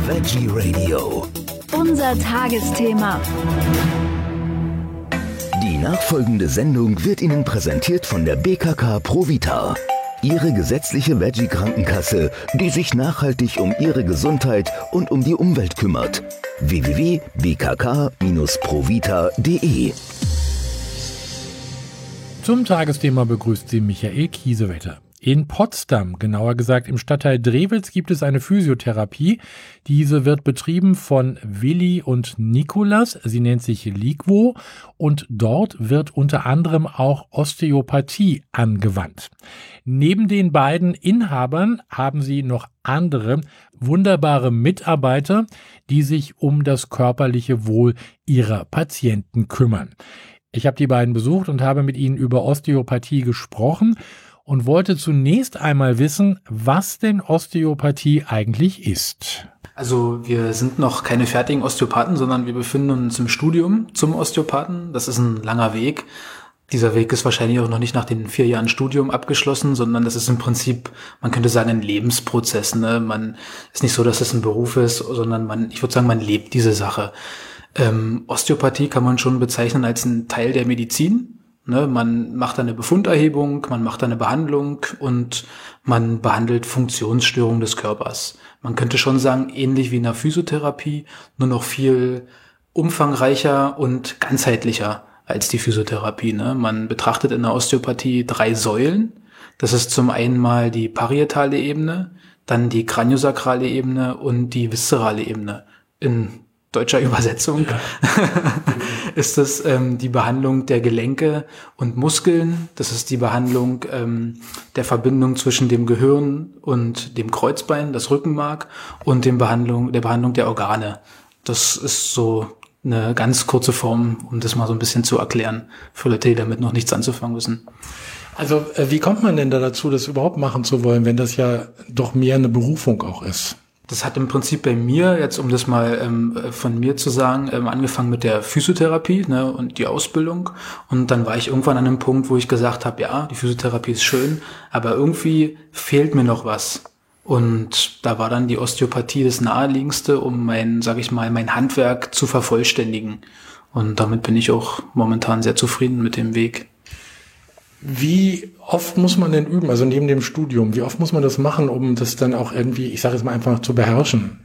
Veggie Radio. Unser Tagesthema. Die nachfolgende Sendung wird Ihnen präsentiert von der BKK Provita. Ihre gesetzliche Veggie-Krankenkasse, die sich nachhaltig um Ihre Gesundheit und um die Umwelt kümmert. www.bkk-provita.de. Zum Tagesthema begrüßt Sie Michael Kiesewetter. In Potsdam, genauer gesagt im Stadtteil Drewitz, gibt es eine Physiotherapie. Diese wird betrieben von Willi und Nikolas. Sie nennt sich Liquo und dort wird unter anderem auch Osteopathie angewandt. Neben den beiden Inhabern haben sie noch andere wunderbare Mitarbeiter, die sich um das körperliche Wohl ihrer Patienten kümmern. Ich habe die beiden besucht und habe mit ihnen über Osteopathie gesprochen und wollte zunächst einmal wissen, was denn Osteopathie eigentlich ist. Also wir sind noch keine fertigen Osteopathen, sondern wir befinden uns im Studium zum Osteopathen. Das ist ein langer Weg. Dieser Weg ist wahrscheinlich auch noch nicht nach den 4 Jahren Studium abgeschlossen, sondern das ist im Prinzip, man könnte sagen, ein Lebensprozess. Ne? Man ist nicht so, dass es ein Beruf ist, sondern ich würde sagen, man lebt diese Sache. Osteopathie kann man schon bezeichnen als ein Teil der Medizin. Ne, man macht eine Befunderhebung, man macht eine Behandlung und man behandelt Funktionsstörungen des Körpers. Man könnte schon sagen, ähnlich wie in der Physiotherapie, nur noch viel umfangreicher und ganzheitlicher als die Physiotherapie. Ne? Man betrachtet in der Osteopathie 3 Säulen. Das ist zum einen mal die parietale Ebene, dann die kraniosakrale Ebene und die viszerale Ebene. In deutscher Übersetzung ist das die Behandlung der Gelenke und Muskeln. Das ist die Behandlung der Verbindung zwischen dem Gehirn und dem Kreuzbein, das Rückenmark, und der Behandlung der Organe. Das ist so eine ganz kurze Form, um das mal so ein bisschen zu erklären, für Leute, die damit noch nichts anzufangen wissen. Also wie kommt man denn da dazu, das überhaupt machen zu wollen, wenn das ja doch mehr eine Berufung auch ist? Das hat im Prinzip bei mir, jetzt um das mal von mir zu sagen, angefangen mit der Physiotherapie, ne, und die Ausbildung. Und dann war ich irgendwann an einem Punkt, wo ich gesagt habe, ja, die Physiotherapie ist schön, aber irgendwie fehlt mir noch was. Und da war dann die Osteopathie das Naheliegendste, um mein Handwerk zu vervollständigen. Und damit bin ich auch momentan sehr zufrieden mit dem Weg. Wie oft muss man denn üben, also neben dem Studium, wie oft muss man das machen, um das dann auch irgendwie, ich sage jetzt mal einfach, zu beherrschen?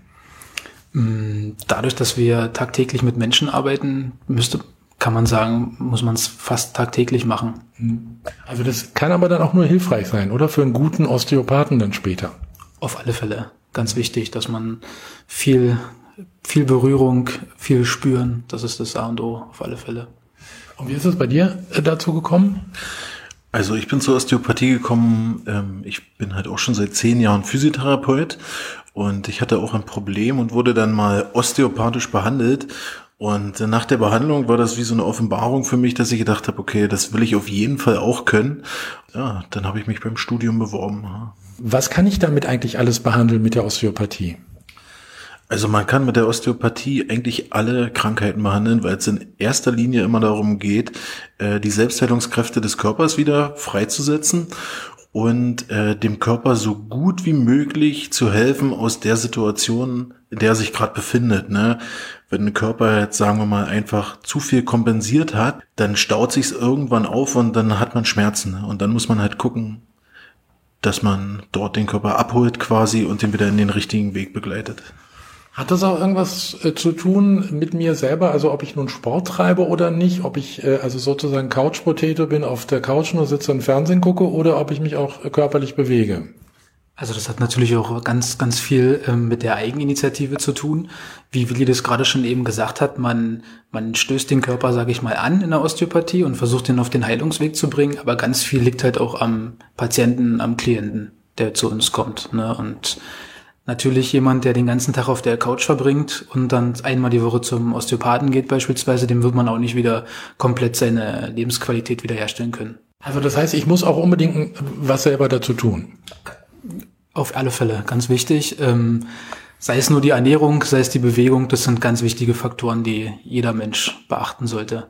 Dadurch, dass wir tagtäglich mit Menschen arbeiten, kann man sagen, muss man es fast tagtäglich machen. Also das kann aber dann auch nur hilfreich sein, oder? Für einen guten Osteopathen dann später. Auf alle Fälle. Ganz wichtig, dass man viel Berührung, viel spüren, das ist das A und O, auf alle Fälle. Und wie ist es bei dir dazu gekommen? Also ich bin zur Osteopathie gekommen, ich bin halt auch schon seit 10 Jahren Physiotherapeut und ich hatte auch ein Problem und wurde dann mal osteopathisch behandelt. Und nach der Behandlung war das wie so eine Offenbarung für mich, dass ich gedacht habe, okay, das will ich auf jeden Fall auch können. Ja, dann habe ich mich beim Studium beworben. Was kann ich damit eigentlich alles behandeln mit der Osteopathie? Also man kann mit der Osteopathie eigentlich alle Krankheiten behandeln, weil es in erster Linie immer darum geht, die Selbstheilungskräfte des Körpers wieder freizusetzen und dem Körper so gut wie möglich zu helfen aus der Situation, in der er sich gerade befindet. Ne? Wenn ein Körper jetzt, sagen wir mal, einfach zu viel kompensiert hat, dann staut sich's irgendwann auf und dann hat man Schmerzen. Ne? Und dann muss man halt gucken, dass man dort den Körper abholt quasi und den wieder in den richtigen Weg begleitet. Hat das auch irgendwas zu tun mit mir selber, also ob ich nun Sport treibe oder nicht, ob ich also sozusagen Couch-Potato bin, auf der Couch nur sitze und Fernsehen gucke oder ob ich mich auch körperlich bewege? Also das hat natürlich auch ganz, ganz viel mit der Eigeninitiative zu tun. Wie Willi das gerade schon eben gesagt hat, man stößt den Körper, sage ich mal, an in der Osteopathie und versucht ihn auf den Heilungsweg zu bringen, aber ganz viel liegt halt auch am Patienten, am Klienten, der zu uns kommt, ne? Und natürlich jemand, der den ganzen Tag auf der Couch verbringt und dann einmal die Woche zum Osteopathen geht beispielsweise, dem wird man auch nicht wieder komplett seine Lebensqualität wiederherstellen können. Also das heißt, ich muss auch unbedingt was selber dazu tun? Auf alle Fälle, ganz wichtig. Sei es nur die Ernährung, sei es die Bewegung, das sind ganz wichtige Faktoren, die jeder Mensch beachten sollte.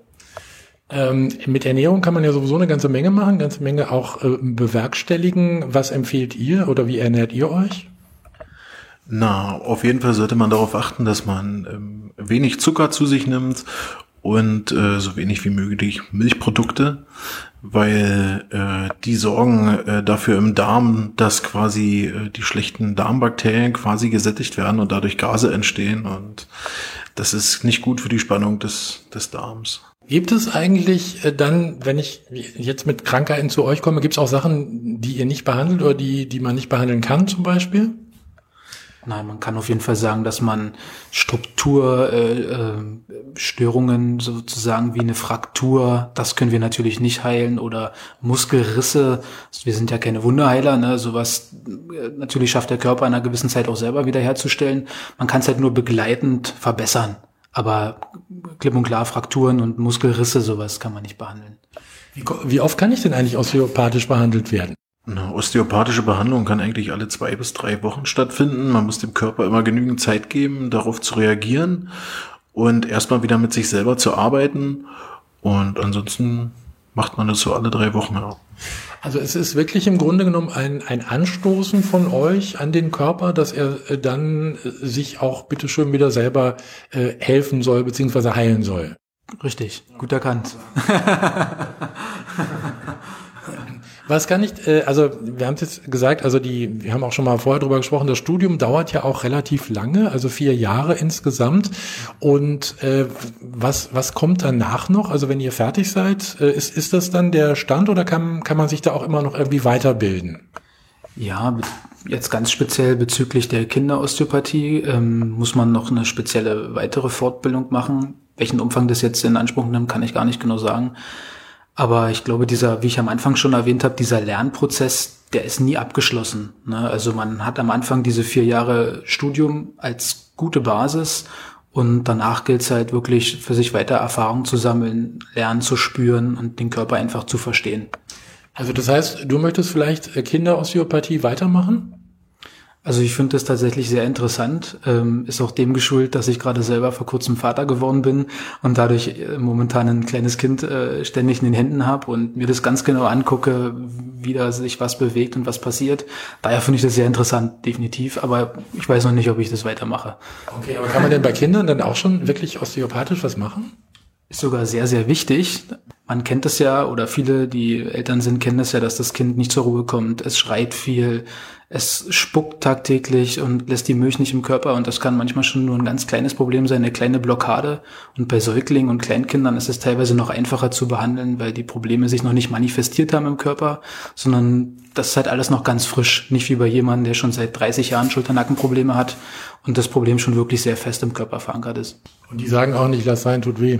Mit Ernährung kann man ja sowieso eine ganze Menge machen, ganze Menge auch bewerkstelligen. Was empfehlt ihr oder wie ernährt ihr euch? Na, auf jeden Fall sollte man darauf achten, dass man wenig Zucker zu sich nimmt und so wenig wie möglich Milchprodukte, weil die sorgen dafür im Darm, dass quasi die schlechten Darmbakterien quasi gesättigt werden und dadurch Gase entstehen, und das ist nicht gut für die Spannung des Darms. Gibt es eigentlich dann, wenn ich jetzt mit Krankheiten zu euch komme, gibt es auch Sachen, die ihr nicht behandelt oder die man nicht behandeln kann zum Beispiel? Nein, man kann auf jeden Fall sagen, dass man Strukturstörungen sozusagen wie eine Fraktur, das können wir natürlich nicht heilen, oder Muskelrisse, wir sind ja keine Wunderheiler, ne? Sowas natürlich schafft der Körper in einer gewissen Zeit auch selber wiederherzustellen. Man kann es halt nur begleitend verbessern, aber klipp und klar Frakturen und Muskelrisse, sowas kann man nicht behandeln. Wie oft kann ich denn eigentlich osteopathisch behandelt werden? Eine osteopathische Behandlung kann eigentlich alle 2 bis 3 Wochen stattfinden. Man muss dem Körper immer genügend Zeit geben, darauf zu reagieren und erstmal wieder mit sich selber zu arbeiten. Und ansonsten macht man das so alle 3 Wochen. Ja. Also es ist wirklich im Grunde genommen ein Anstoßen von euch an den Körper, dass er dann sich auch bitteschön wieder selber helfen soll bzw. heilen soll. Richtig, gut erkannt. Was kann ich, also wir haben es jetzt gesagt, also wir haben auch schon mal vorher drüber gesprochen, das Studium dauert ja auch relativ lange, also 4 Jahre insgesamt. Und was kommt danach noch? Also wenn ihr fertig seid, ist das dann der Stand oder kann man sich da auch immer noch irgendwie weiterbilden? Ja, jetzt ganz speziell bezüglich der Kinderosteopathie muss man noch eine spezielle weitere Fortbildung machen. Welchen Umfang das jetzt in Anspruch nimmt, kann ich gar nicht genau sagen. Aber ich glaube, wie ich am Anfang schon erwähnt habe, dieser Lernprozess, der ist nie abgeschlossen, ne? Also man hat am Anfang diese 4 Jahre Studium als gute Basis und danach gilt es halt wirklich für sich weiter Erfahrung zu sammeln, lernen zu spüren und den Körper einfach zu verstehen. Also das heißt, du möchtest vielleicht Kinderosteopathie weitermachen? Also ich finde das tatsächlich sehr interessant, ist auch dem geschuldet, dass ich gerade selber vor kurzem Vater geworden bin und dadurch momentan ein kleines Kind ständig in den Händen habe und mir das ganz genau angucke, wie da sich was bewegt und was passiert. Daher finde ich das sehr interessant, definitiv, aber ich weiß noch nicht, ob ich das weitermache. Okay, aber kann man denn bei Kindern dann auch schon wirklich osteopathisch was machen? Ist sogar sehr, sehr wichtig. Man kennt es ja, oder viele, die Eltern sind, kennen es ja, dass das Kind nicht zur Ruhe kommt. Es schreit viel, es spuckt tagtäglich und lässt die Milch nicht im Körper. Und das kann manchmal schon nur ein ganz kleines Problem sein, eine kleine Blockade. Und bei Säuglingen und Kleinkindern ist es teilweise noch einfacher zu behandeln, weil die Probleme sich noch nicht manifestiert haben im Körper, sondern das ist halt alles noch ganz frisch. Nicht wie bei jemandem, der schon seit 30 Jahren Schulter-Nackenprobleme hat und das Problem schon wirklich sehr fest im Körper verankert ist. Und die sagen auch nicht, lass sein, tut weh.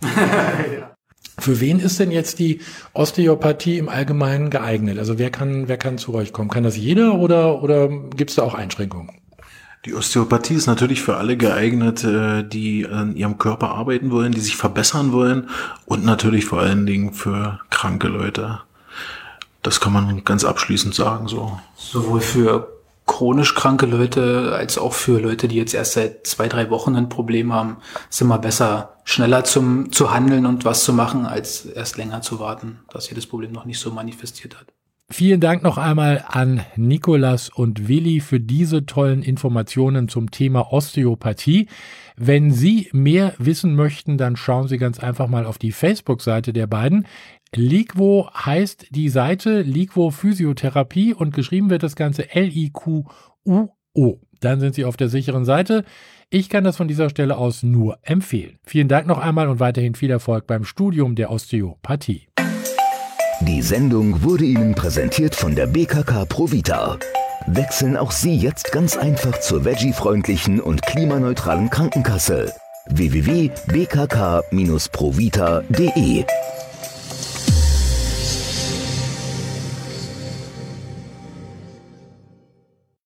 Ja. Für wen ist denn jetzt die Osteopathie im Allgemeinen geeignet? Also wer kann zu euch kommen? Kann das jeder oder gibt es da auch Einschränkungen? Die Osteopathie ist natürlich für alle geeignet, die an ihrem Körper arbeiten wollen, die sich verbessern wollen, und natürlich vor allen Dingen für kranke Leute. Das kann man ganz abschließend sagen, so. Sowohl für chronisch kranke Leute als auch für Leute, die jetzt erst seit 2-3 Wochen ein Problem haben, ist immer besser, schneller zu handeln und was zu machen, als erst länger zu warten, dass sich das Problem noch nicht so manifestiert hat. Vielen Dank noch einmal an Nicolas und Willi für diese tollen Informationen zum Thema Osteopathie. Wenn Sie mehr wissen möchten, dann schauen Sie ganz einfach mal auf die Facebook-Seite der beiden. Liqvo heißt die Seite, Liqvo Physiotherapie, und geschrieben wird das Ganze Liquo. Dann sind Sie auf der sicheren Seite. Ich kann das von dieser Stelle aus nur empfehlen. Vielen Dank noch einmal und weiterhin viel Erfolg beim Studium der Osteopathie. Die Sendung wurde Ihnen präsentiert von der BKK Provita. Wechseln auch Sie jetzt ganz einfach zur veggie-freundlichen und klimaneutralen Krankenkasse. www.bkk-provita.de